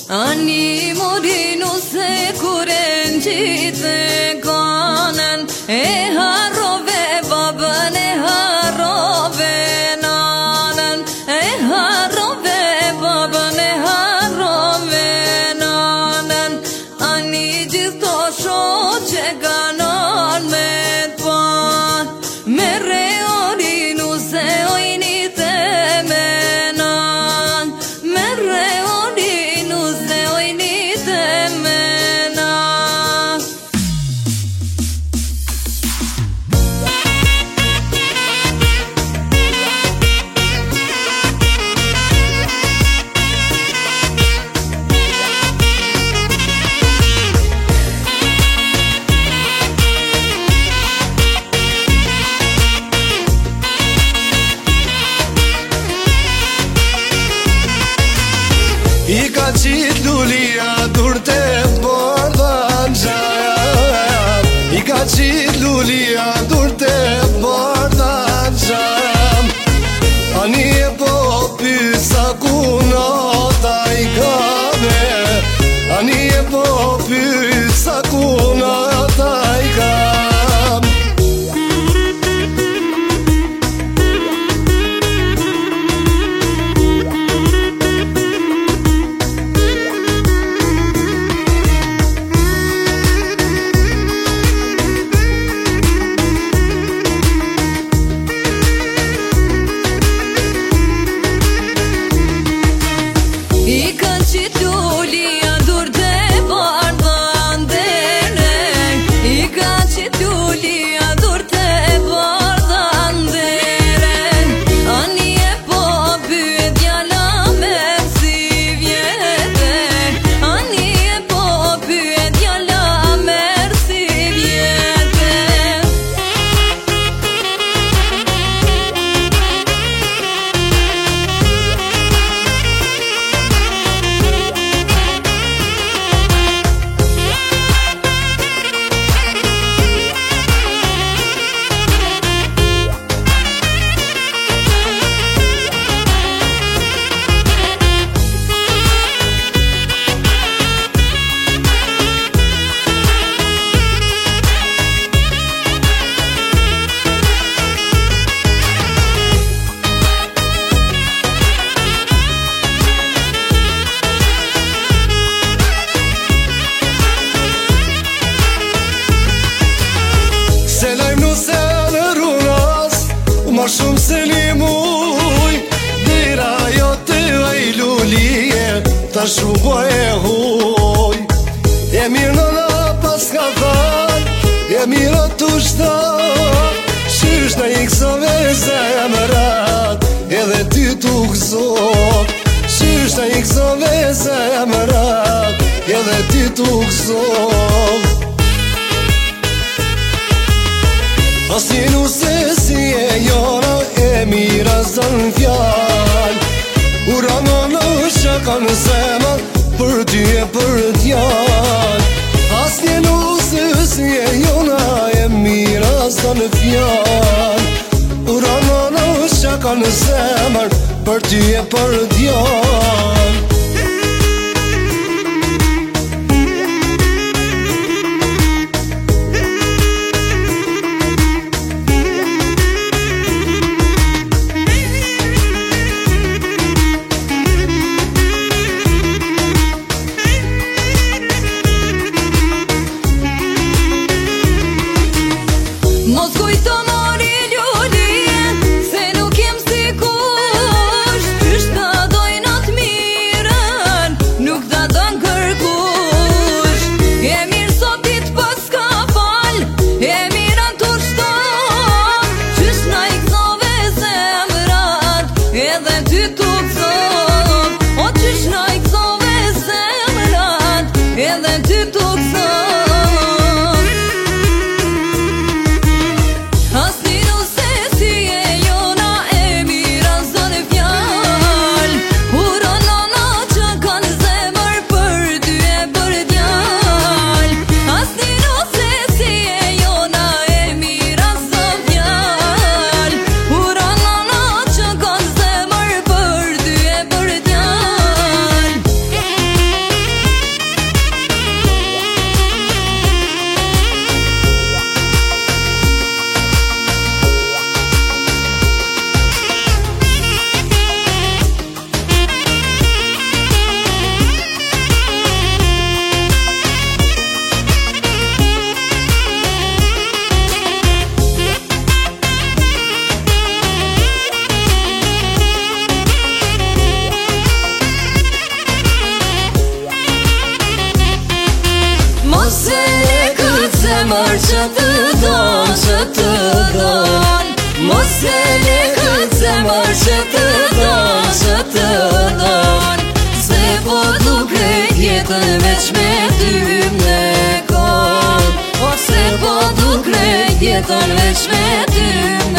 Ani morinu se kuren qite kanen E harrove babën e harrove nanen E harrove babën e harrove nanen Ani gjithto shoqe kanon me t'pan Me reorinu se ojnit e menan Me reorinu se ojnit e menan I ka qit lulia dur të bardhan gjam I ka qit lulia dur të bardhan gjam Ani e po pysa kunata I kame Ani e po pysa kunata I kam I kanë qit lulia dur të bardhan dere I kanë qit lulia dur të bardhan dere Ani e po pyet djala merr si vjete Ani e po pyet djala merr si vjete Se lajmë nuse në runas Ma shumë se një muj Dira jo të aj lulije Ta shumë e huj E mirë në pas ka than E mirë të shtan Shysh në i kësove zemrat Edhe ty të këzot Shysh në i kësove zemrat Edhe ty të këzot Asnjë nuse si e jona e mira zën fjall Urano në shaka në zemër për ty e për t'jall Asnjë nuse si e jona e mira zën fjall Urano në shaka në zemër për ty e për t'jall Mos kujto mori lulije Se nuk jem si kush Qysh ta dojnat mi jetën veç me ty me kon, ose po du krejt jetën veç me ty me